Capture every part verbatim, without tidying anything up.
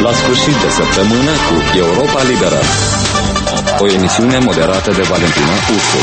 la sfârșit de săptămână cu Europa Liberă. O emisiune moderată de Valentina Ursu.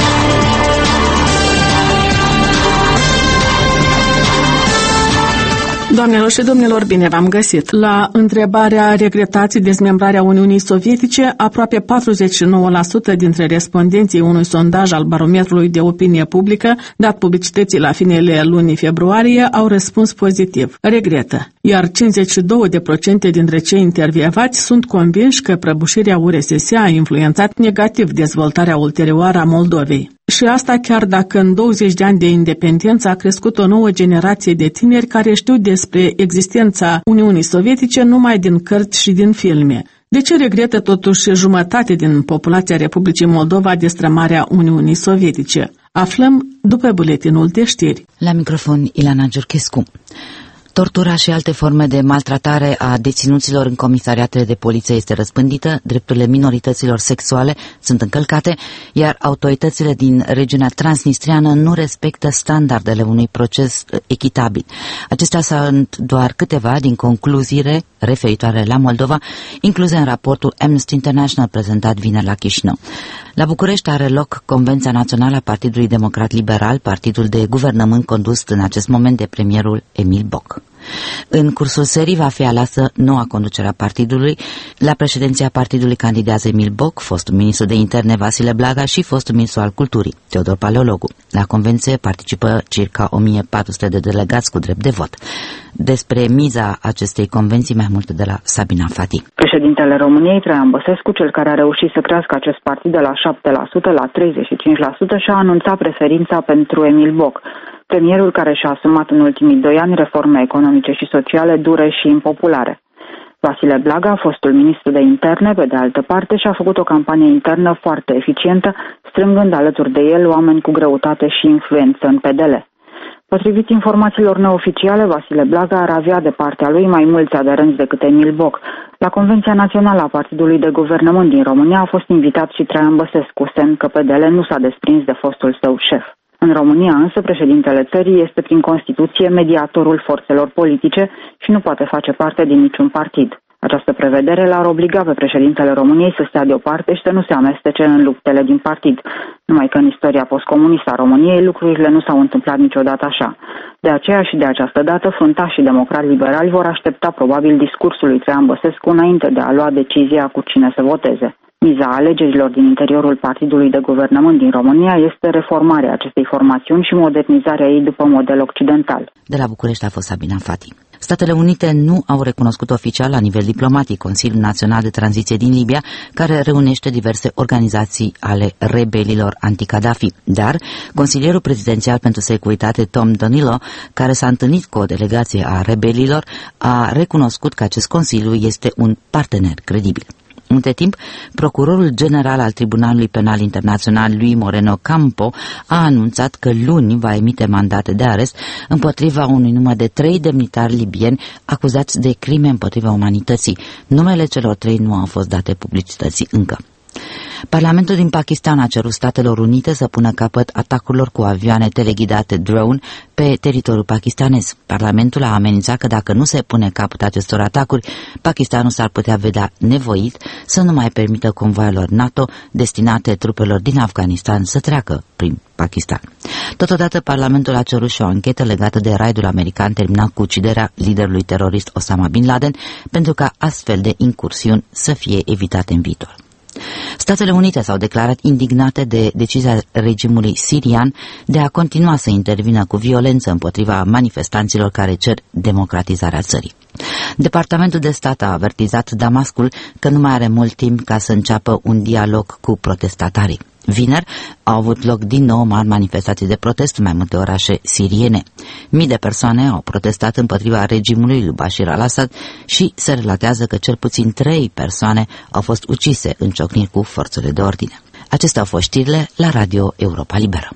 Doamnelor și domnilor, bine v-am găsit! La întrebarea regretați dezmembrarea Uniunii Sovietice, aproape patruzeci și nouă la sută dintre respondenții unui sondaj al Barometrului de Opinie Publică, dat publicității la finele lunii februarie, au răspuns pozitiv, regretă, iar cincizeci și două la sută dintre cei intervievați sunt convinși că prăbușirea U R S S a influențat negativ dezvoltarea ulterioară a Moldovei. Și asta chiar dacă în douăzeci de ani de independență a crescut o nouă generație de tineri care știu despre existența Uniunii Sovietice numai din cărți și din filme. De ce regretă totuși jumătate din populația Republicii Moldova destrămarea Uniunii Sovietice? Aflăm după buletinul de știri. La microfon Ilana Giurchescu. Tortura și alte forme de maltratare a deținuților în comisariatele de poliție este răspândită, drepturile minorităților sexuale sunt încălcate, iar autoritățile din regiunea transnistriană nu respectă standardele unui proces echitabil. Acestea sunt doar câteva din concluziile referitoare la Moldova, incluse în raportul Amnesty International prezentat vineri la Chișinău. La București are loc Convenția Națională a Partidului Democrat Liberal, partidul de guvernământ condus în acest moment de premierul Emil Boc. În cursul serii va fi aleasă noua conducere a partidului. La președinția partidului candidează Emil Boc, fostul ministru de interne Vasile Blaga și fostul ministru al culturii, Teodor Paleologu. La convenție participă circa o mie patru sute de delegați cu drept de vot. Despre miza acestei convenții mai multe de la Sabina Fati. Președintele României, Traian Băsescu, cel care a reușit să crească acest partid de la șapte la sută la treizeci și cinci la sută, și-a anunțat preferința pentru Emil Boc, premierul care și-a asumat în ultimii doi ani reforme economice și sociale dure și impopulare. Vasile Blaga, fostul ministru de interne, pe de altă parte, și-a făcut o campanie internă foarte eficientă, strângând alături de el oameni cu greutate și influență în P D L. Potrivit informațiilor neoficiale, Vasile Blaga ar avea de partea lui mai mulți aderenți decât Emil Boc. La Convenția Națională a Partidului de Guvernământ din România a fost invitat și Traian Băsescu, semn că P D L nu s-a desprins de fostul său șef. În România însă, președintele țării este prin Constituție mediatorul forțelor politice și nu poate face parte din niciun partid. Această prevedere l-ar obliga pe președintele României să stea deoparte și să nu se amestece în luptele din partid. Numai că în istoria postcomunistă a României lucrurile nu s-au întâmplat niciodată așa. De aceea și de această dată, fruntașii democrați liberali vor aștepta probabil discursul lui Traian Băsescu înainte de a lua decizia cu cine să voteze. Miza alegerilor din interiorul Partidului de Guvernământ din România este reformarea acestei formațiuni și modernizarea ei după model occidental. De la București a fost Sabina Fati. Statele Unite nu au recunoscut oficial la nivel diplomatic Consiliul Național de Tranziție din Libia, care reunește diverse organizații ale rebelilor anti-Gaddafi. Dar consilierul prezidențial pentru securitate Tom Danilo, care s-a întâlnit cu o delegație a rebelilor, a recunoscut că acest consiliu este un partener credibil. Între timp, procurorul general al Tribunalului Penal Internațional, lui Moreno Campo, a anunțat că luni va emite mandate de arest împotriva unui număr de trei demnitari libieni acuzați de crime împotriva umanității. Numele celor trei nu au fost date publicității încă. Parlamentul din Pakistan a cerut Statelor Unite să pună capăt atacurilor cu avioane teleghidate drone pe teritoriul pakistanez. Parlamentul a amenințat că dacă nu se pune capăt acestor atacuri, Pakistanul s-ar putea vedea nevoit să nu mai permită convoaielor NATO destinate trupelor din Afganistan să treacă prin Pakistan. Totodată, Parlamentul a cerut și o anchetă legată de raidul american terminat cu uciderea liderului terorist Osama Bin Laden, pentru ca astfel de incursiuni să fie evitate în viitor. Statele Unite s-au declarat indignate de decizia regimului sirian de a continua să intervină cu violență împotriva manifestanților care cer democratizarea țării. Departamentul de Stat a avertizat Damascul că nu mai are mult timp ca să înceapă un dialog cu protestatarii. Vineri au avut loc din nou mari manifestații de protest în mai multe orașe siriene. Mii de persoane au protestat împotriva regimului lui Bashar al-Assad și se relatează că cel puțin trei persoane au fost ucise în ciocniri cu forțele de ordine. Acestea au fost știrile la Radio Europa Liberă.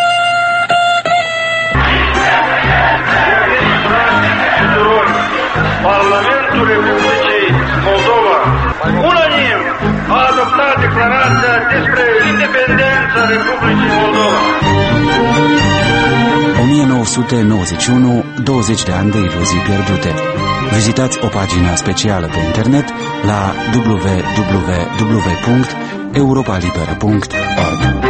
Parlamentul Republicii Moldova unanim a adoptat declarația despre independența Republicii Moldova. o mie nouă sute nouăzeci și unu, douăzeci de ani de iluzii pierdute. Vizitați o pagină specială pe internet la w w w punct europa liberă punct org.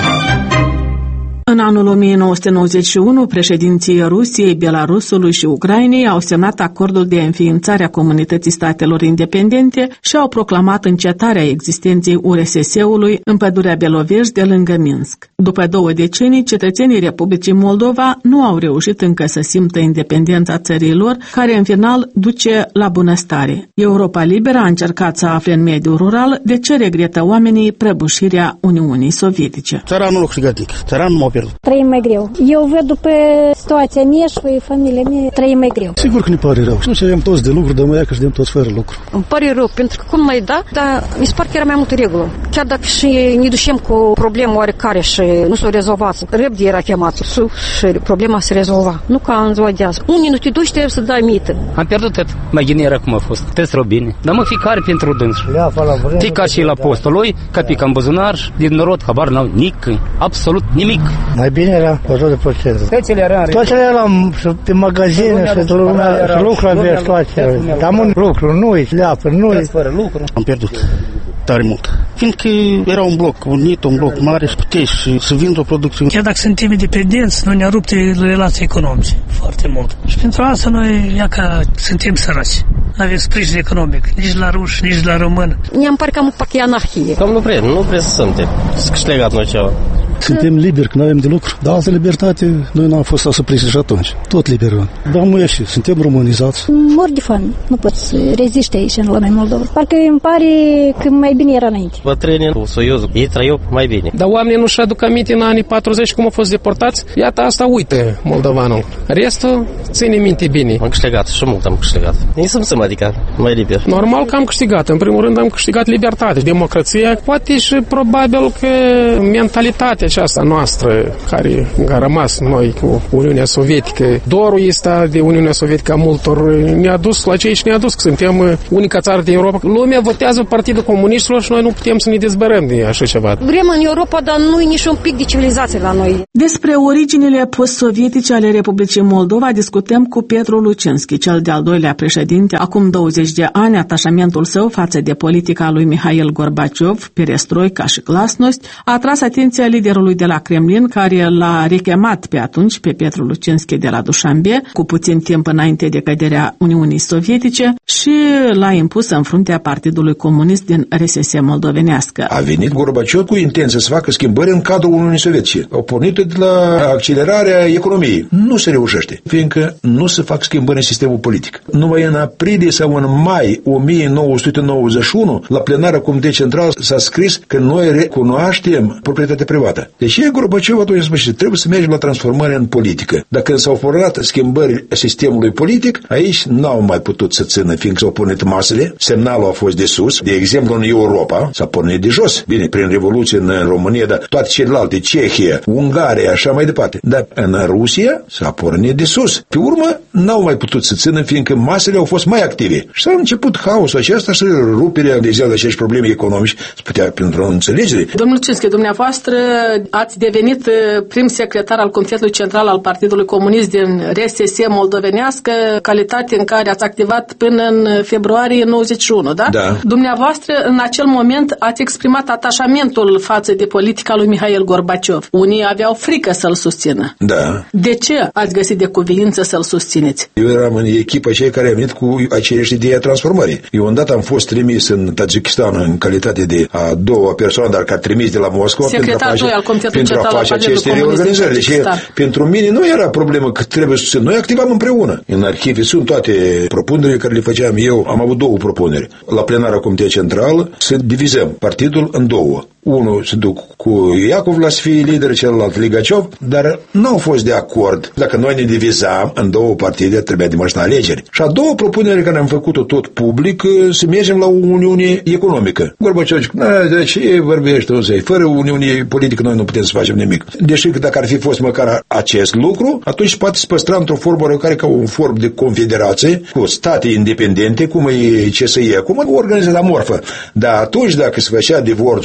În anul o mie nouă sute nouăzeci și unu, președinții Rusiei, Belarusului și Ucrainei au semnat acordul de înființare a Comunității Statelor Independente și au proclamat încetarea existenței U R S S-ului în pădurea Belovești de lângă Minsk. După două decenii, cetățenii Republicii Moldova nu au reușit încă să simtă independența țării lor, care în final duce la bunăstare. Europa Liberă a încercat să afle în mediul rural de ce regretă oamenii prăbușirea Uniunii Sovietice. Țăranul loc șigatnic, țăranul m-a pierdut. Trăim mai greu. Eu văd după situația mea și familia mea, trăim mai greu. Sigur că ne pare rău. Nu ce avem toți de lucru, dar mai că știm toți fără lucru. Îmi pare rău, pentru că cum mai da, dar mi se pare că era mai multă regulă. Chiar dacă și ne ducem cu o problemă oarecare și nu s-o rezolvat, răbdă era chemat și problema se rezolva. Nu ca în ziua de azi. Unii nu te duci, trebuie să dai mită. Am pierdut tot. Mai ghinera cum a fost. Trebuie să bine. Dar mă fiecare pentru dâns. Te ca și la postul lui, ca pică în buzunar, din norod, habar n-au nic, absolut nimic. Mai bine era o sută la sută. Toate le eram pe magazine și lucru avea toate. Am un lucru, nu-i leapă, nu-i. Am pierdut tare mult. Fiindcă era un bloc unit, un bloc mare și puteai și să vinzi o producție. Chiar dacă suntem independenți, noi ne-a rupt relații economice foarte mult. Și pentru asta noi, ia că suntem săraci. Nu avem sprijin economic, nici la ruși, nici la român. Ne-am pare cam o anarhie. Cam nu vrem, nu vrem să suntem. Să câștigat noi ceva. Suntem liberi, că nu avem de lucru. Dar altă libertate, noi n-am fost asupriți și atunci. Tot liberi. Dar nu ieși, suntem românizați. Mor de foame. Nu poți să reziști aici în lumea Moldova. Parcă îmi pare că mai bine era înainte. Bătrânii cu Soiuzul, ei trăiau mai bine. Dar oamenii nu-și aduc aminte în anii patruzeci cum au fost deportați. Iată, asta uită moldovanul. Restul ține minte bine. Am câștigat și mult am câștigat. Ei simțim, adică mai liber. Normal că am câștigat. În primul rând am câștigat libertate, democrația. Poate și probabil că mentalitatea aceasta noastră care a rămas noi cu Uniunea Sovietică, dorul ăsta de Uniunea Sovietică a multor ne-a dus la cei și ne-a dus că suntem unica țară din Europa. Lumea votează Partidul Comuniștilor și noi nu putem să ne dezbărăm de așa ceva. Vrem în Europa, dar nu e nici un pic de civilizație la noi. Despre originile post-sovietice ale Republicii Moldova discutăm cu Petru Lucinski, cel de-al doilea președinte. Acum douăzeci de ani, atașamentul său față de politica lui Mihail Gorbaciov, perestroica și glasnost, a atras atenția liderului de la Kremlin, care l-a rechemat pe atunci pe Petru Lucinski de la Dușanbe, cu puțin timp înainte de căderea Uniunii Sovietice, și l-a impus în fruntea Partidului Comunist din R S S moldovenească. A venit Gorbaciov cu intenția să facă schimbări în cadrul Uniunii Sovietice. Au pornit de la accelerarea economiei. Nu se reușește, fiindcă nu se fac schimbări în sistemul politic. Numai în aprilie sau în mai o mie nouă sute nouăzeci și unu, la plenară Comitet Central s-a scris că noi recunoaștem proprietatea privată. Deci Gorbaciov atunci a spus că trebuie să mergem la transformare în politică. Dacă când s-au format schimbări sistemului politic, aici n-au mai putut să țină, fiindcă s-au pornit masele, semnalul a fost de sus. De exemplu, în Europa s-a pornit de jos. Bine, prin Revoluție în România, dar toate celelalte, Cehia, Ungaria, așa mai departe. Dar în Rusia s-a pornit de sus. Pe urmă, n-au mai putut să țină, fiindcă masele au fost mai active. Și s-a început haosul acesta și ruperea de ziua de acești probleme economice, se putea pentru o înțelegere. Domnul Cinski, dumneavoastră ați devenit prim secretar al Comitetului Central al Partidului Comunist din R S S moldovenească, calitate în care ați activat până în februarie nouăzeci și unu, da? Da. Dumneavoastră, în acel moment, ați exprimat atașamentul față de politica lui Mihail Gorbaciov. Unii aveau frică să-l susțină. Da. De ce ați găsit de cuviință să-l susțineți? Eu eram în echipa cei care am venit cu aceeași idee a transformării. Eu îndată am fost trimis în Tajikistan în calitate de a doua persoană, dar ca trimis de la Moscova pentru a face, pentru a face aceste reorganizări. Deci pentru mine nu era problemă că trebuie să noi activam împreună. În arhive sunt toate propunerile care le făceam eu. Am avut două propuneri. La plenara Comitet Central să divizăm partidul în două. Unul se duc cu Iacovla să fie lider, celălalt Ligaciov, dar nu au fost de acord. Dacă noi ne divizam în două partide, trebuia de mașina alegeri. Și a doua propunere care am făcut-o tot public, să mergem la o uniune economică. Gorbaciov zice, de ce vorbești tu? Fără uniune politică noi nu putem să facem nimic. Deși dacă ar fi fost măcar acest lucru, atunci poate se păstra într-o formă care ca un form de confederație cu state independente, cum e C S I acum, o organizație amorfă. Dar atunci, dacă se făcea divorțul ăsta cu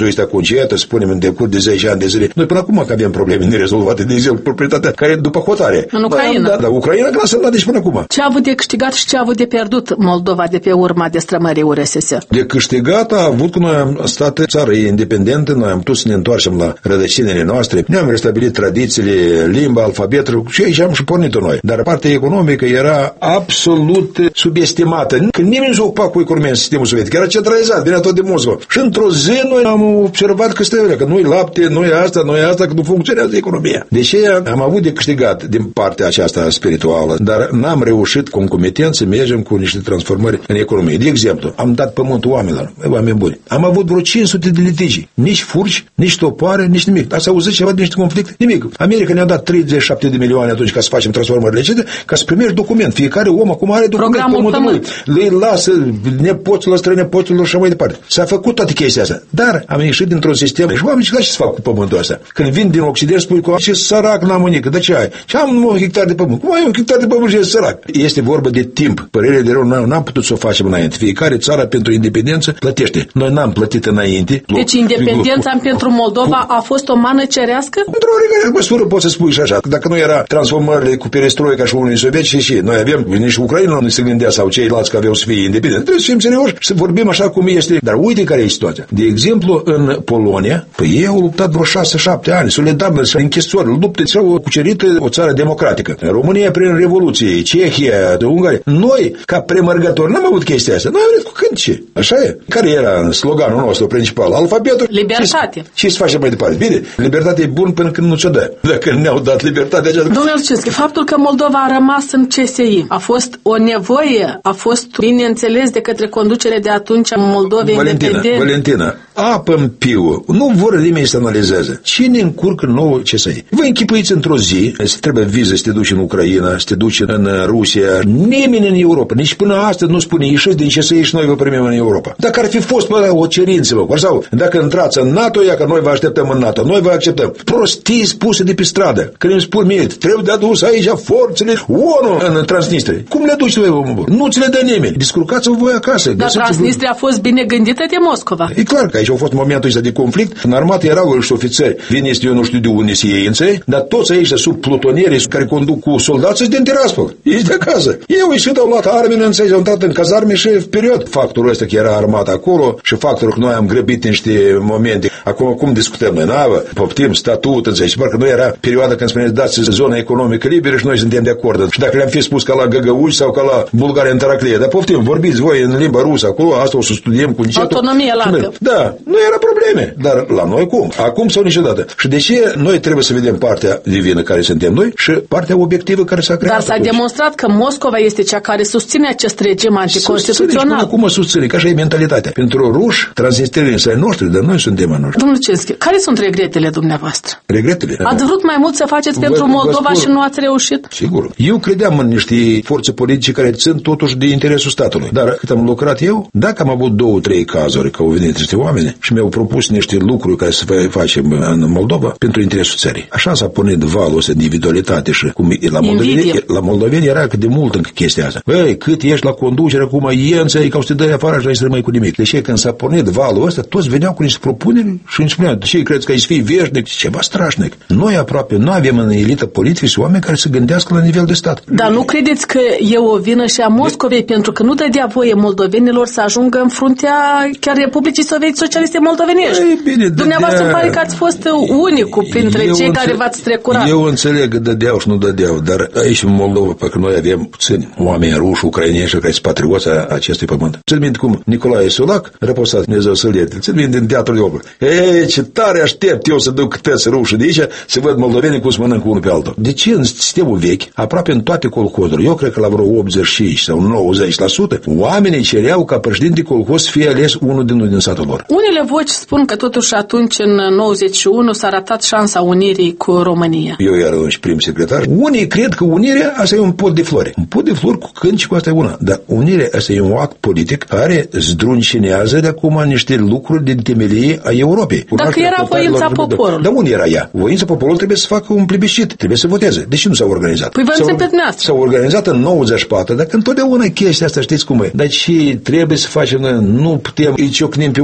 încetă, spunem, în decurs de zece ani de zile. Noi până acum că avem probleme nerezolvate, de exemplu, proprietatea care după hotare. În Ucraina. Da, da, Ucraina că l-a semnat deci până acum. Ce a avut de câștigat și ce a avut de pierdut Moldova de pe urma destrămării U R S S? De câștigat a avut că noi am stat țară independentă, noi am putut să ne întoarcem la rădăcinile noastre, ne-am restabilit tradițiile, limba, alfabetul și aici am și pornit-o noi. Dar partea economică era absolut subestimată. Când nimeni nu s-a ocupat cu economia în sistemul sovietic, era centralizat, venea tot de Moscova. Și într-o zi noi am observat că stă că nu-i lapte, nu-i asta, nu-i asta, că nu funcționează economia. Deci am avut de câștigat din partea aceasta spirituală, dar n-am reușit concomitent să mergem cu niște transformări în economie. De exemplu, am dat pământul oamenilor, oameni buni. Am avut vreo cinci sute de litigi. Nici furci, nici topoare, nici nimic. Ați auzit ceva de niște conflicte? Nimic. America ne-a dat treizeci și șapte de milioane atunci ca să facem transformările acestea, ca să primești document. Fiecare om acum are document. Programul pământ. Le lasă nepoților, strănepoților și mai departe. S-a făcut toate chestia asta. Dar am ieșit dintr-un sistem și oamenii ce să fac cu pământul ăsta? Când vin din Occident spui că ce sărac n-am unică. De ce ai? Ce am un hectar de pământ? Cum ai un hectar de pământ și ești sărac? Este vorba de timp. Părerea de rău n-am putut să o facem înainte. Fiecare țară pentru independență plătește. Noi n-am plătit înainte. Deci independența pentru Moldova a fost o mană cerească? Într-o oarecare măsură poți să spui și așa. Dacă nu era transformările cu perestroica și Uniunii Sovietice și noi avem, nici Ucraina nu se gândea sau ceilalți că aveau să fie independenți. Trebuie să fim serioși și să vorbim așa cum este. Dar uite care e situația. De exemplu, în Polonia, păi ei au luptat vreo șase șapte ani, solidarno, și închisori, lupte, și-au cucerit o țară democratică. România prin Revoluție, Cehia, Ungaria. Noi, ca premergători, n-am avut chestia asta. Noi am venit cu cântice. Așa e. Care era sloganul nostru principal? Alfabetul. Libertate. Ce să facem mai departe? Bine, libertatea e bună până când nu ți-o dă. Dacă ne-au dat libertatea aceasta. Domnule Lucinschi, faptul că Moldova a rămas în C S I a fost o nevoie, a fost bine înțeles de către conducerea de atunci în Moldovei independente. Valentina, apă în piu. Nu vor nimeni să analizeze. Cine încurcă nouă C S I? Vă închipuiți într-o zi, să trebuie viză să te duci în Ucraina, să te duci în Rusia. Nimeni în Europa, nici până astăzi nu spune ieșiți din C S I și noi vă primim în Europa. Dacă ar fi fost bă, o cerință, bă, sau dacă intrați în NATO, ia că noi vă așteptăm în NATO, noi vă acceptăm. Prostii spuse de pe stradă. Când îmi spun mie, trebuie de adus aici forțele O N U în Transnistria. Cum le duci voi, omul? Nu ți le dă nimeni. Descurcați-vă voi acasă. Dar Transnistria a fost bine gândită de Moscova. E clar că aici a fost momentul ăsta de conflict. În armată erau și ofițeri. Veniți, eu nu știu de unde se iei în țări, dar toți aici sub plutonieri care conduc cu soldați din Tiraspol. Ești de acasă. Eu ieșit, au luat armele în țări, au intrat în cazarme și period. Factorul ăsta că era armata acolo și factorul că noi am grăbit niște momente. Acum cum discutăm noi? Navă, poftim statut, înțelegi? Parcă nu era perioada când spuneți dați zona economică liberă și noi suntem de acord. Și dacă le-am fi spus ca la Găgăuși sau ca la Bulgaria în Taraclie, dar poftim, vorbiți voi în limba rusă acolo, asta o să studiem cu nicetul. Autonomie largă. Da, nu era probleme, dar la noi cum? Acum sau niciodată. Și de ce noi trebuie să vedem partea divină care suntem noi și partea obiectivă care s-a creat? Dar s-a atunci. demonstrat că Moscova este cea care susține acest regim anticonstituțional. Acum susține, că așa e mentalitatea. Pentru ruși, transnistrenii sunt ai noștri, dar noi suntem ai noștri. Domnul Lucinschi, care sunt regretele dumneavoastră? Regretele? Ați vrut mai mult să faceți vă, pentru Moldova și nu ați reușit? Sigur. Eu credeam în niște forțe politice care țin totuși de interesul statului. Dar cât am lucrat eu, dacă am avut două, trei cazuri că au venit niște oameni și mi-au propus niște lucruri care să facem în Moldova pentru interesul țării. Așa s-a pornit valul ăsta de individualitate și cum la moldoveni, la moldoveni era cât de mult încă chestia asta. Băi, cât ești la conducere acum, iență, e ca o să te dai afară și nu ai să rămâi cu nimic. Deci când s-a pornit valul ăsta, toți veneau cu niște propuneri și îmi spuneau, ce crezi că ai să fii veșnic? Ceva strașnic. Noi aproape nu avem în elită politică și oameni care să gândească la nivel de stat. Dar nu credeți că e o vină și a Moscovei pentru că nu dădea voie moldovenilor să ajungă în fruntea chiar Republicii Sovietice Socialiste Moldovenești? Ei, bine, dumneavoastră îmi pare că ați fost unicul printre eu cei înțeleg, care v-ați trecurat. Eu înțeleg că dădeau și nu dădeau, dar aici în Moldova, pentru că noi avem puțini oameni ruși, ucraineni și care sunt patrioți a acestui pământ. Ți-l minte cum Nicolae Sulac, răposat Dumnezeu să-l ierte, ți-l minte în teatrul de opera. Ei, ce tare aștept eu să duc câteți rușii de aici să văd moldovenii cum se mănâncă unul pe altul. De ce în sistemul vechi, aproape în toate colhozuri, eu cred că la vreo optzeci și cinci sau nouăzeci la sută, oamenii cereau ca președinte colhoz să fie ales unul din, din satul lor. Unele voci spun că totuși atunci în nouăzeci și unu s-a ratat șansa unirii cu România. Eu eram și prim secretar. Unii cred că unirea asta e un pot de flori. Un pot de flori cu cânt și cu asta e una. Dar unirea asta e un act politic care zdruncinează de acum niște lucruri din temelie a Europei. Dacă era voința poporului. Dar unde era ea? Voința poporului trebuie să facă un plebiscit, trebuie să voteze. De ce nu s-a organizat? Păi vă înțepeți dumneavoastră. S-a organizat în nouăzeci și patru, dacă întotdeauna chestia asta știți cum e. Dar ce trebuie să facem noi? Nu putem îi ciocnim pe oameni.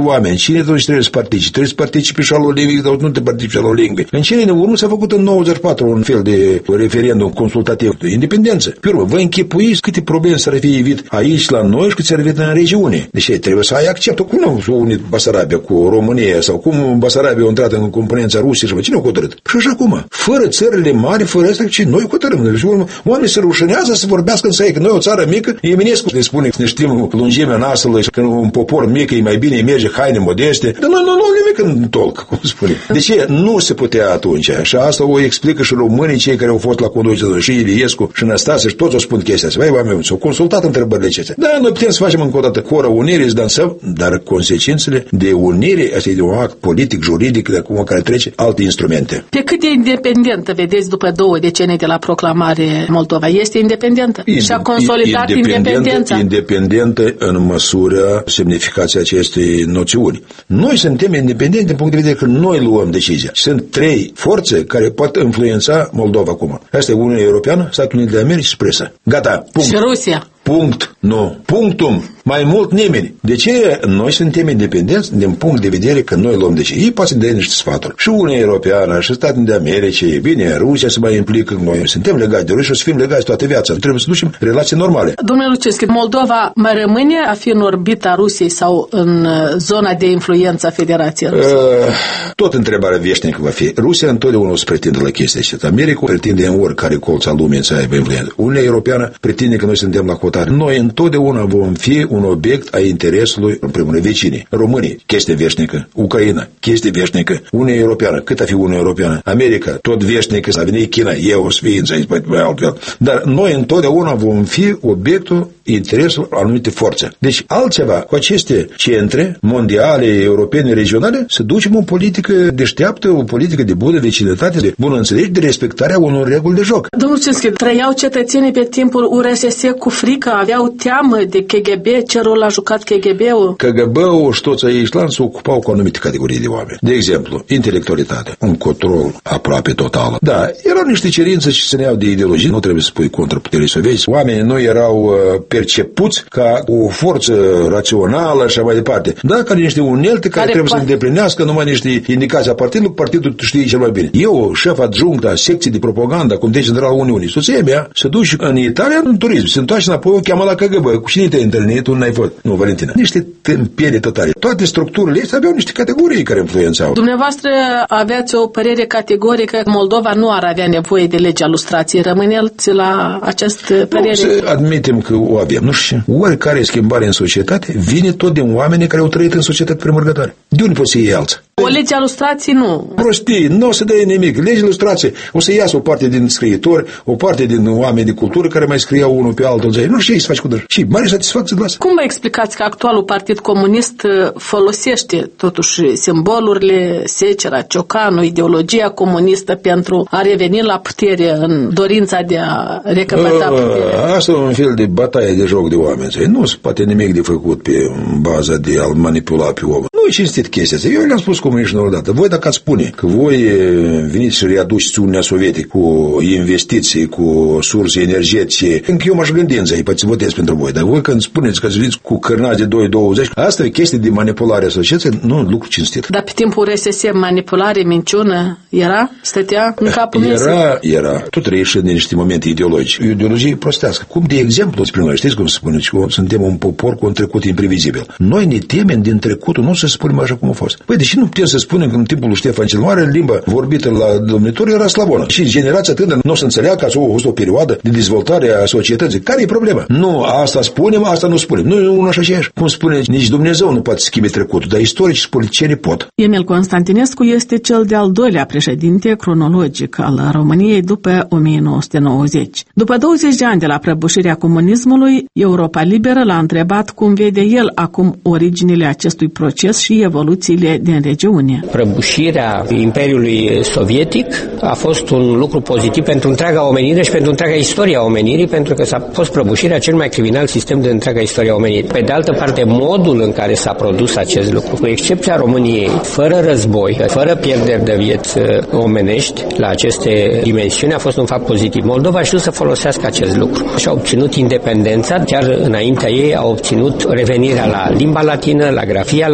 cine totuși trebuie să participe? Trebuie să participe și alor limbi, sau nu te participe și alor limbi. În cele din urmă s-a făcut în nouăzeci și patru un fel de referendum consultativ de independență. Pe urmă, vă închipuiți câte probleme s-ar fi evit aici la noi și câte s-ar evit în regiune. Deci trebuie să ai acceptul. Cum nu s-a unit Basarabia cu România sau cum Basarabia a intrat în componența Rusiei și cine a hotărât? Și așa acum. Fără țările mari, fără asta, ce noi hotărâm. Deci oamenii se rușinează să vorbească în săi, că noi o țară mică, Eminescu ne spune că ne știm lungimea nasului și că un popor mic e mai bine, îi merge haine modeste. Dar noi nu nu nimic în tolc, cum spune. De ce nu se putea atunci? Și asta o explică și românii, cei care au fost la conducere, și Iliescu, și Năstase, și toți o spun chestia asta. Vai, oameni, s-au consultat întrebările acestea. Da, noi putem să facem încă o dată coră unirii, să dansăm, dar consecințele de unire, asta e de un act politic, juridic, de acum care trece alte instrumente. Pe cât de independentă, vedeți, după două decenii de la proclamare Moldova? Este independentă? Inde- și a consolidat independența? Independentă în măsura semnificației acestei noțiuni. Noi suntem independenți din punct de vedere că noi luăm decizia. Sunt trei forțe care pot influența Moldova acum. Asta e Uniunea Europeană, Statele Unite de America și presa. Gata. Punct. Și Rusia. Punct. Nu. Punctum. Mai mult nimeni. De ce noi suntem independenți din punct de vedere că noi luăm decizii? Ei poate să dea niște sfaturi. Și Uniunea Europeană, și Statele de America, bine, Rusia se mai implică, noi suntem legați de Rusia și o să fim legați toată viața. Trebuie să ducem relații normale. Domnule Lucescu, Moldova mai rămâne a fi în orbita Rusiei sau în zona de influență a Federației Rusiei? Uh, tot întrebarea veșnică va fi. Rusia întotdeauna o să pretinde la chestia asta. America pretinde în oricare colț al lumii să aibă influență. Uniunea Europeană pretinde că noi suntem la hotare. Noi întotdeauna vom fi un obiect a interesului, în primul rând, vecinii. Românii, chestie veșnică. Ucraina, chestie veșnică. Uniunea Europeană, cât a fi Uniunea Europeană? America, tot veșnică, să venit China, eu, Sfința, altfel. Dar noi întotdeauna vom fi obiectul interesul anumite forțe. Deci altceva, cu aceste centre mondiale, europene, regionale, să ducem o politică deșteaptă, o politică de bună vecinătate, de bună înțelegere, de respectarea unor reguli de joc. Domnul Cinski, trăiau cetățenii pe timpul U R S S cu frică, aveau teamă de K G B, ce rol a jucat K G B-ul? K G B-ul și toți aici lan se ocupau cu anumite categorii de oameni. De exemplu, intelectualitate, un control aproape total. Da, erau niște cerințe și se neau de ideologie, nu trebuie să spui contra puterii sovietice. Oamenii nu erau uh, percepuți ca o forță rațională și mai departe. Da, ca niște unelte care, care trebuie pa... să îndeplinească numai niște indicații a partidului, partidul știe cel mai bine. Eu, șef adjunct a secției de propaganda, Comitetul Central al Uniunii, soția mea se duce în Italia în turism, se întoarce înapoi, o cheamă la K G B. Cu cine te-ai întâlnit? Tu n-ai fost. Nu, Valentina. Niște tâmpiere totale. Toate structurile astea aveau niște categorii care influențau. Dumneavoastră aveați o părere categorică că Moldova nu ar avea nevoie de legea lustrației. Rămâneți la această părere? Nu, să admitem că o avem. Nu știu. Oricare schimbare în societate vine tot din oamenii care au trăit în societate premergătoare. De unde poți să iei alții? O lege a lustrației nu. Prostii, nu o să dea nimic. Legea lustrației o să iasă o parte din scriitori, o parte din oameni de cultură care mai scriau unul pe altul. Nu știu ce să faci cu dăr. Și mare satisfacție de lasă. Cum vă explicați că actualul Partid Comunist folosește totuși simbolurile, secera, ciocanul, ideologia comunistă pentru a reveni la putere în dorința de a recăpăta puterea? Asta e un fel de bătaie de joc de oameni. Nu se poate nimic de făcut pe baza de a-l manipula pe om. Nu e cinstit chestia asta. Eu le-am spus comuniștilor odată. Voi dacă ați spune că voi veniți și readuceți Uniunea Sovietică cu investiții, cu surse energetice, încă eu m-aș gândi în zi, poate să votez pentru voi. Dar voi când spuneți că ați venit cu cârnați de doi douăzeci, asta e chestie de manipulare a societății, nu lucru cinstit. Dar pe timpul R S S manipulare, minciună, era? Stătea în capul meu? Era, era. Tot reieșind din niște momente ideologice. O ideologie prostească. Cum de exemplu, spre noi, știți cum se spune? Că suntem un popor cu un trecut imprevizibil. Noi ne temem din trecutul, nu să spunem așa cum a fost. Păi, deși nu putem să spunem că în timpul lui Ștefan cel Mare, limba vorbită la domnitor era slavonă. Și generația tânără nu o să înțeleagă că a fost o perioadă de dezvoltare a societății. Care e problema? Nu, asta spunem, asta nu spunem. Nu e unul așa și așa. Cum spune, nici Dumnezeu nu poate schimbi trecutul, dar istorici și politicieni pot. Emil Constantinescu este cel de-al doilea președinte cronologic al României după o mie nouă sute nouăzeci. După douăzeci de ani de la prăbușirea comunismului, Europa Liberă l-a întrebat cum vede el acum originile acestui proces și evoluțiile din regiune. Prăbușirea Imperiului Sovietic a fost un lucru pozitiv pentru întreaga omenire și pentru întreaga istoria omenirii, pentru că s-a fost prăbușirea cel mai criminal sistem de întreaga istoria omenirii. Pe de altă parte, modul în care s-a produs acest lucru, cu excepția României, fără război, fără pierderi de vieți omenești la aceste dimensiuni, a fost un fapt pozitiv. Moldova a știut să folosească acest lucru și a obținut independența, chiar înaintea ei a obținut revenirea la limba latină, la grafia latină,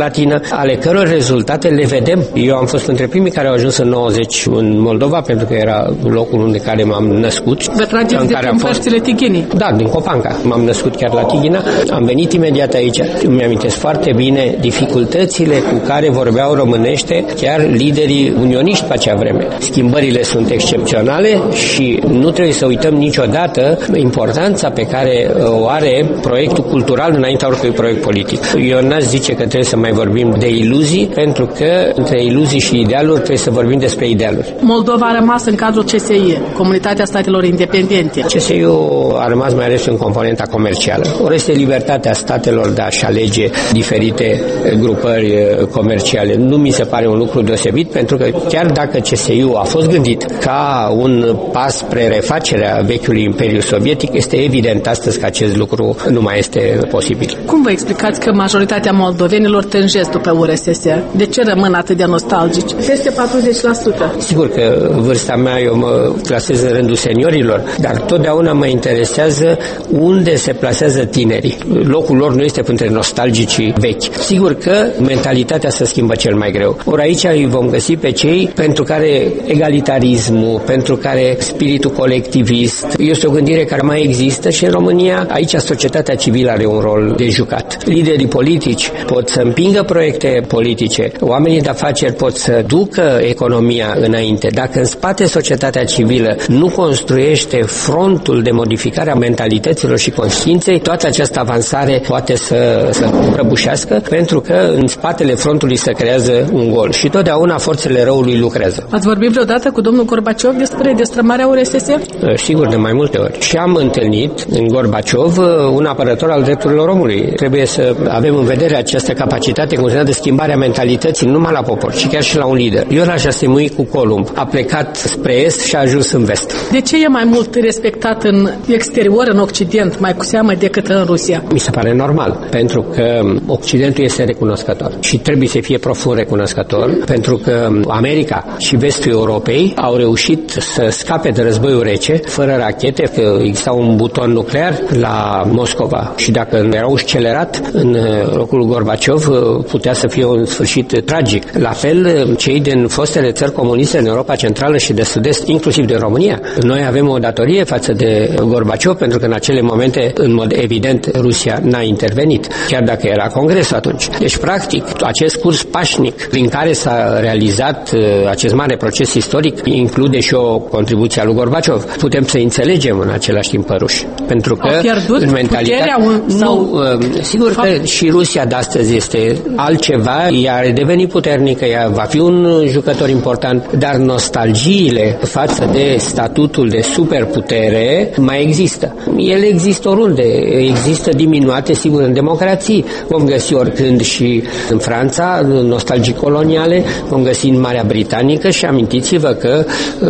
ale căror rezultate le vedem. Eu am fost între primii care au ajuns în nouăzeci în Moldova, pentru că era locul unde care m-am născut. Vă trageți de prin Plăștile Tighinii? Da, din Copanca. M-am născut chiar la Tighina. Am venit imediat aici. Îmi amintesc foarte bine dificultățile cu care vorbeau românește chiar liderii unioniști pe acea vreme. Schimbările sunt excepționale și nu trebuie să uităm niciodată importanța pe care o are proiectul cultural înaintea oricui proiect politic. Eu n-aș zice că trebuie să mai vorbim de iluzii, pentru că între iluzii și idealuri trebuie să vorbim despre idealuri. Moldova a rămas în cadrul C S I, Comunitatea Statelor Independente. C S I-ul a rămas mai ales în componenta comercială. Ori este libertatea statelor de a-și alege diferite grupări comerciale. Nu mi se pare un lucru deosebit, pentru că chiar dacă C S I-ul a fost gândit ca un pas spre refacerea vechiului Imperiu Sovietic, este evident astăzi că acest lucru nu mai este posibil. Cum vă explicați că majoritatea moldovenilor tânjesc după U R S S? De ce rămân atât de nostalgici? Peste patruzeci la sută. Sigur că vârsta mea eu mă clasez în rândul seniorilor, dar totdeauna mă interesează unde se plasează tinerii. Locul lor nu este între nostalgicii vechi. Sigur că mentalitatea se schimbă cel mai greu. Ori aici îi vom găsi pe cei pentru care egalitarismul, pentru care spiritul colectivist este o gândire care mai există și în România aici societatea civilă are un rol de jucat. Liderii politici pot să împingă proiecte politice, oamenii de afaceri pot să ducă economia înainte. Dacă în spate societatea civilă nu construiește frontul de modificare a mentalităților și conștiinței, toată această avansare poate să, să prăbușească, pentru că în spatele frontului se creează un gol și totdeauna forțele răului lucrează. Ați vorbit vreodată cu domnul Gorbaciov despre destrămarea U R S S? Sigur, de mai multe ori. Și am întâlnit în Gorbaciov un apărător al drepturilor omului. Trebuie să avem în vedere această capacitate considerată de schimbarea mentalității numai la popor, ci chiar și la un lider. Eu l-aș asemui cu Columb. A plecat spre est și a ajuns în vest. De ce e mai mult respectat în exterior, în Occident, mai cu seamă decât în Rusia? Mi se pare normal, pentru că Occidentul este recunoscător și trebuie să fie profund recunoscător, pentru că America și vestul Europei au reușit să scape de războiul rece, fără rachete, că exista un buton nuclear la Moscova și dacă erau accelerat în locul Gorbaciov, putea să fie un sfârșit tragic. La fel, cei din fostele țări comuniste în Europa Centrală și de Sud-Est, inclusiv de România. Noi avem o datorie față de Gorbaciov, pentru că în acele momente, în mod evident, Rusia n-a intervenit, chiar dacă era congresul atunci. Deci, practic, acest curs pașnic prin care s-a realizat acest mare proces istoric include și o contribuție a lui Gorbaciov. Putem să înțelegem în același timp pe ruși, pentru că în mentalitate nu, sigur fapt. Că și Rusia de astăzi este altceva, ea are devenit puternică, ea va fi un jucător important, dar nostalgiile față de statutul de superputere mai există. Ele există oriunde, există diminuate, sigur, în democrații. Vom găsi oricând și în Franța nostalgii coloniale, vom găsi în Marea Britanică și amintiți-vă că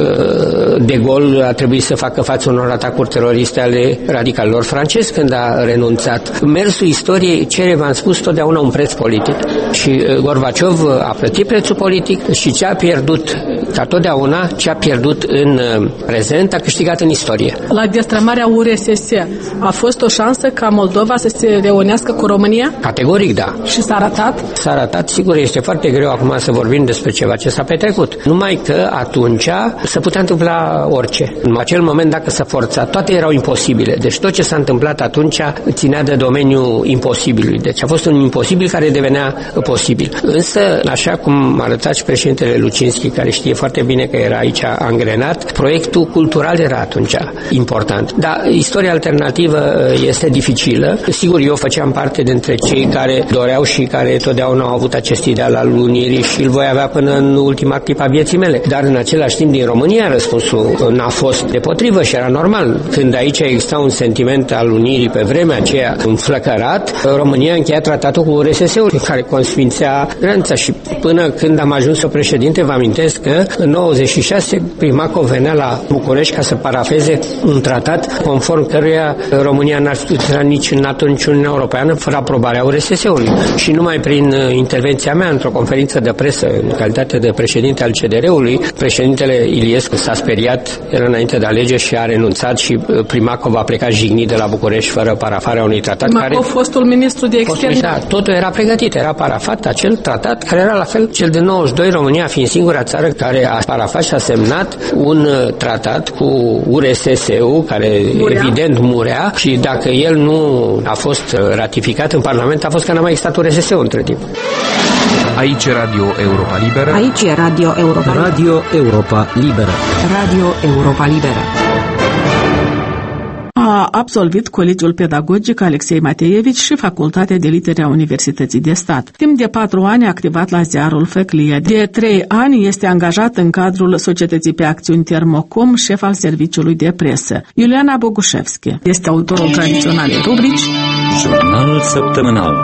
De Gaulle a trebuit să facă față unor atacuri teroriste ale radicalilor francezi când a renunțat. Mersul istoriei cere, v-am spus, totdeauna un preț politic și Gorbaciov a plătit prețul politic și ce a pierdut, ca totdeauna, ce a pierdut în prezent a câștigat în istorie. La destrămarea U R S S a fost o șansă ca Moldova să se reunească cu România? Categoric, da. Și s-a ratat? S-a ratat, sigur, este foarte greu acum să vorbim despre ceva ce s-a petrecut. Numai că atunci se putea întâmpla orice. În acel moment, dacă s-a forțat, toate erau imposibile. Deci tot ce s-a întâmplat atunci ținea de domeniul imposibilului. Deci a fost un imposibil care devenea posibil. Însă, așa cum arăta și președintele Lucinski, care știe foarte bine că era aici angrenat, proiectul cultural era atunci important. Dar istoria alternativă este dificilă. Sigur, eu făceam parte dintre cei care doreau și care totdeauna au avut acest ideal al unirii și îl voi avea până în ultima clipă a vieții mele. Dar în același timp din România răspunsul n-a fost depotrivă și era normal. Când aici exista un sentiment al unirii pe vremea aceea înflăcărat, România a încheiat tratatul cu U R S S-ul care consfințea granița și până când am ajuns eu președinte, vă amintesc că că în nouăzeci și șase Primakov venea la București ca să parafeze un tratat conform căruia România n-ar putea nici în NATO, nici în Uniunea Europeană fără aprobarea U R S S-ului. Și numai prin intervenția mea într-o conferință de presă în calitate de președinte al C D R-ului, președintele Iliescu s-a speriat, era înainte de alegeri și a renunțat și Primakov a plecat jignit de la București fără parafarea unui tratat. Primakov, care, fostul ministru de externe. Da, totul era pregătit, era parafat acel tratat care era la fel cel de nouăzeci și doi, România fiind singura țară care a parafat și a semnat un tratat cu U R S S-ul, care murea. evident murea, și dacă el nu a fost ratificat în Parlament, a fost că n-a mai existat U R S S-ul între timp. Aici e Radio Europa Liberă. Aici e Radio Europa Liberă. Radio Europa Liberă. Radio Europa Liberă. A absolvit Colegiul Pedagogic Alexei Mateevici și Facultatea de Litere a Universității de Stat. Timp de patru ani a activat la ziarul Făclie. De trei ani este angajat în cadrul Societății pe Acțiuni Termocom, șef al serviciului de presă. Iuliana Bogușevski este autorul tradiționalei rubrici Jurnalul săptămânal.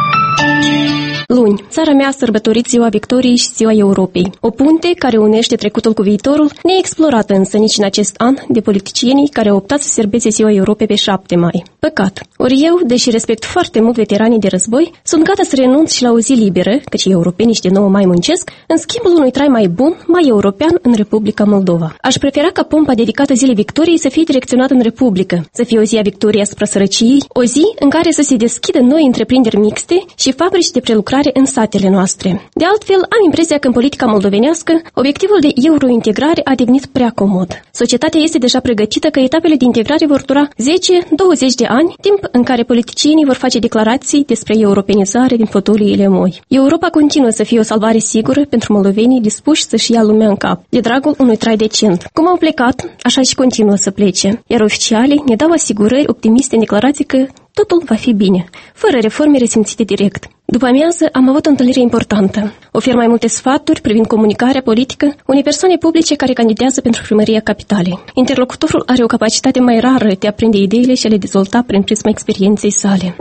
Luni, țara mea a sărbătorit Ziua Victoriei și Ziua Europei. O punte care unește trecutul cu viitorul, neexplorată însă nici în acest an de politicienii care au optat să serbeze Ziua Europei pe șapte mai. Păcat. Ori eu, deși respect foarte mult veteranii de război, sunt gata să renunț și la o zi liberă, căci europenii și de nouă mai muncesc, în schimbul unui trai mai bun, mai european în Republica Moldova. Aș prefera ca pompa dedicată Zilei Victoriei să fie direcționată în Republică, să fie o zi a victoriei asupra sărăciei, o zi în care să se deschidă noi întreprinderi mixte și fabrici de prelucrare în satele noastre. De altfel, am impresia că în politica moldovenească, obiectivul de eurointegrare a devenit prea comod. Societatea este deja pregătită că etapele de integrare vor dura zece douăzeci de ani, timp în care politicienii vor face declarații despre europenizare din fotoliile moi. Europa continuă să fie o salvare sigură pentru moldovenii dispuși să-și ia lumea în cap, de dragul unui trai decent. Cum au plecat, așa și continuă să plece, iar oficialii ne dau asigurări optimiste în declarații că totul va fi bine, fără reforme resimțite direct. După amiază am avut o întâlnire importantă. Ofer mai multe sfaturi privind comunicarea politică unei persoane publice care candidează pentru primăria capitalei. Interlocutorul are o capacitate mai rară de a prinde ideile și a le dezvolta prin prisma experienței sale.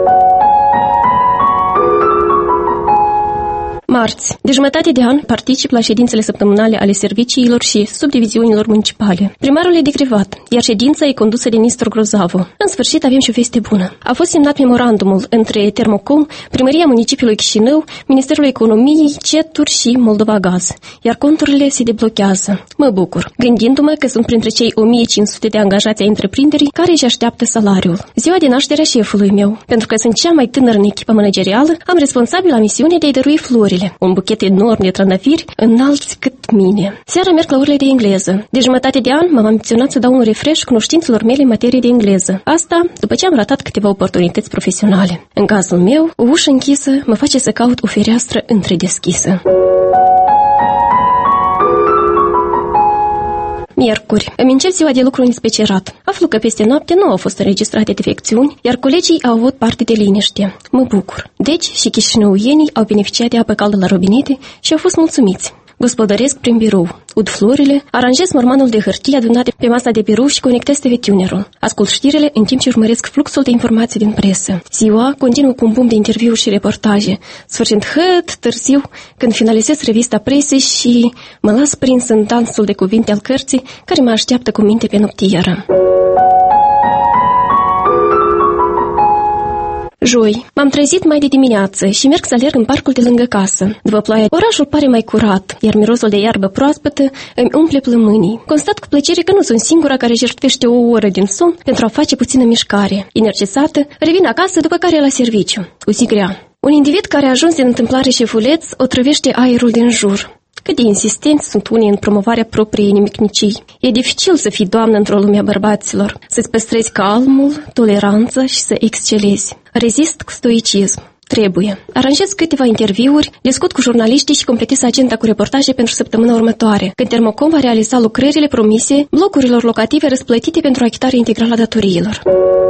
Marți. De jumătate de an particip la ședințele săptămânale ale serviciilor și subdiviziunilor municipale. Primarul e decrevat, iar ședința e condusă de Nistor Grozavu. În sfârșit avem și o veste bună. A fost semnat memorandumul între Termocom, Primăria Municipiului Chișinău, Ministerul Economiei, Ceturi și Moldova Gaz, iar conturile se deblochează. Mă bucur, gândindu-mă că sunt printre cei o mie cinci sute de angajați ai întreprinderii care își așteaptă salariul. Ziua de naștere a șefului meu, pentru că sunt cea mai tânără în echipa managerială, am responsabila misiune de a-i dărui flori. Un buchet enorm de trandafiri, înalți cât mine. Seara merg la orele de engleză. De jumătate de an m-am ambiționat să dau un refresh cunoștințelor mele în materie de engleză. Asta după ce am ratat câteva oportunități profesionale. În cazul meu, o ușă închisă mă face să caut o fereastră întredeschisă. Miercuri. Îmi încep ziua de lucru inspecerat. Aflu că peste noapte nu au fost înregistrate defecțiuni, iar colegii au avut parte de liniște. Mă bucur. Deci și chișinăuienii au beneficiat de apă caldă la robinete și au fost mulțumiți. Gospodăresc prin birou, ud florile, aranjez mormanul de hârtie adunate pe masa de birou și conectez T V tunerul. Ascult știrile în timp ce urmăresc fluxul de informații din presă. Ziua continuă cu un boom de interviuri și reportaje, sfârșind hăt târziu când finalizez revista presei și mă las prins în dansul de cuvinte al cărții care mă așteaptă cu minte pe noptieră. Joi. M-am trezit mai de dimineață și merg să alerg în parcul de lângă casă. După ploaie, orașul pare mai curat, iar mirosul de iarbă proaspătă îmi umple plămânii. Constat cu plăcere că nu sunt singura care jertfește o oră din somn pentru a face puțină mișcare. Energizată, revin acasă, după care la serviciu. O zi grea. Un individ care a ajuns din întâmplare șefuleț otrăvește aerul din jur. Cât de insistenți sunt unii în promovarea propriei nimicnicii. E dificil să fii doamnă într-o lume a bărbaților, să-ți păstrezi calmul, toleranța și să excelezi. Rezist cu stoicism. Trebuie. Aranjez câteva interviuri, discut cu jurnaliștii și completez agenda cu reportaje pentru săptămâna următoare, când Termocom va realiza lucrările promise blocurilor locative răsplătite pentru achitarea integrală a datoriilor.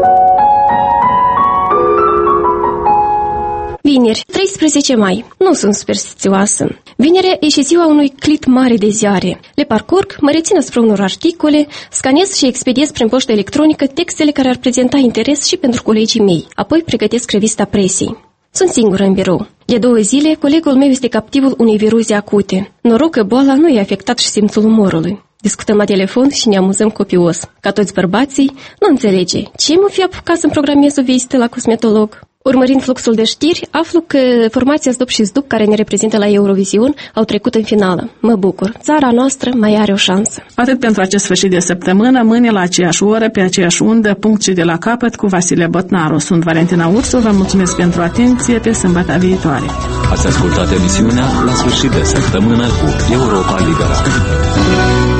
Vineri, treisprezece mai. Nu sunt superstițioasă. Vinerea e și ziua unui clip mare de ziare. Le parcurg, mă rețin asupra unor articole, scanez și expediez prin poștă electronică textele care ar prezenta interes și pentru colegii mei. Apoi pregătesc revista presei. Sunt singură în birou. De două zile, colegul meu este captivul unei viroze acute. Noroc că boala nu i-a afectat și simțul umorului. Discutăm la telefon și ne amuzăm copios. Ca toți bărbații, nu înțelege ce mă fi apucat să-mi programez o vizită la cosmetolog. Urmărind fluxul de știri, aflu că formația Zdup și Zdup, care ne reprezintă la Eurovision, au trecut în finală. Mă bucur. Țara noastră mai are o șansă. Atât pentru acest sfârșit de săptămână, mâine la aceeași oră, pe aceeași undă, punct și de la capăt, cu Vasile Botnaru. Sunt Valentina Ursu, vă mulțumesc pentru atenție, pe sâmbătă viitoare. Ați ascultat emisiunea La sfârșit de săptămână cu Europa Liberă.